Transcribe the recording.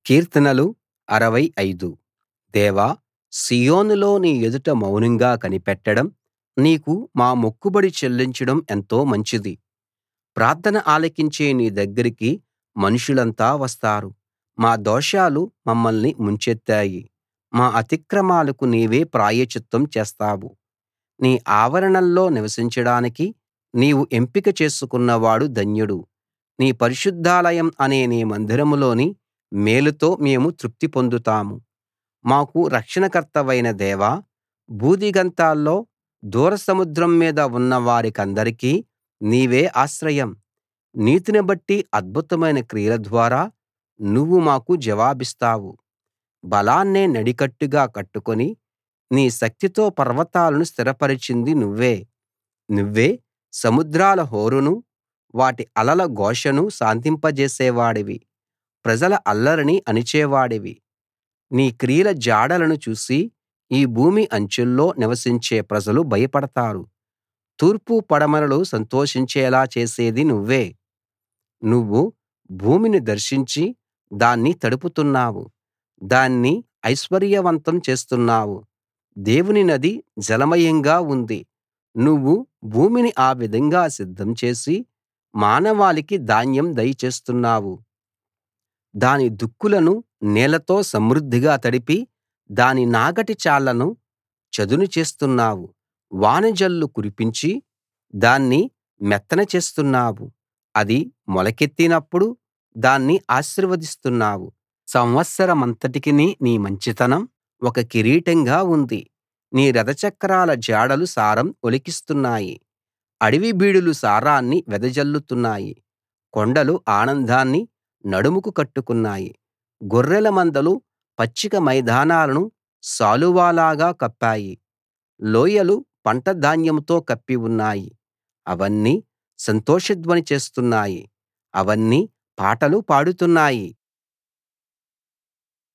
కీర్తనలు 65. దేవా, సీయోనులో నీ ఎదుట మౌనంగా కనిపెట్టడం, నీకు మా మొక్కుబడి చెల్లించడం ఎంతో మంచిది. ప్రార్థన ఆలకించే నీ దగ్గరికి మనుషులంతా వస్తారు. మా దోషాలు మమ్మల్ని ముంచెత్తాయి. మా అతిక్రమాలకు నీవే ప్రాయశ్చిత్తం చేస్తావు. నీ ఆవరణల్లో నివసించడానికి నీవు ఎంపిక చేసుకున్నవాడు ధన్యుడు. నీ పరిశుద్ధాలయం అనే నీ మందిరంలోని మేలుతో మేము తృప్తి పొందుతాము. మాకు రక్షణకర్తవైన దేవా, భూదిగంతాల్లో దూర సముద్రం మీద ఉన్న వారికందరికీ నీవే ఆశ్రయం. నీతిని బట్టి అద్భుతమైన క్రియల ద్వారా నువ్వు మాకు జవాబిస్తావు. బలాన్నే నడికట్టుగా కట్టుకుని నీ శక్తితో పర్వతాలను స్థిరపరచింది నువ్వే. నువ్వే సముద్రాల హోరును, వాటి అలల ఘోషను శాంతింపజేసేవాడివి. ప్రజల అల్లరిని అణిచేవాడివి. నీ క్రియల జాడలను చూసి ఈ భూమి అంచుల్లో నివసించే ప్రజలు భయపడతారు. తూర్పు పడమరలు సంతోషించేలా చేసేది నువ్వే. నువ్వు భూమిని దర్శించి దాన్ని తడుపుతున్నావు. దాన్ని ఐశ్వర్యవంతం చేస్తున్నావు. దేవుని నది జలమయంగా ఉంది. నువ్వు భూమిని ఆ విధంగా సిద్ధం చేసి మానవాళికి ధాన్యం దయచేస్తున్నావు. దాని దుక్కులను నీళ్లతో సమృద్ధిగా తడిపి దాని నాగటి చాళ్లను చదును చేస్తున్నావు. వానజల్లు కురిపించి దాన్ని మెత్తన చేస్తున్నావు. అది మొలకెత్తినప్పుడు దాన్ని ఆశీర్వదిస్తున్నావు. సంవత్సరమంతటికి నీ మంచితనం ఒక కిరీటంగా ఉంది. నీ రథచక్రాల జాడలు సారం ఒలికిస్తున్నాయి. అడవి బీడులు సారాన్ని వెదజల్లుతున్నాయి. కొండలు ఆనందాన్ని నడుముకు కట్టుకున్నాయి. గొర్రెల మందలు పచ్చిక మైదానాలను శాలువాలాగా కప్పాయి. లోయలు పంట ధాన్యంతో కప్పి ఉన్నాయి. అవన్నీ సంతోషధ్వని చేస్తున్నాయి. అవన్నీ పాటలు పాడుతున్నాయి.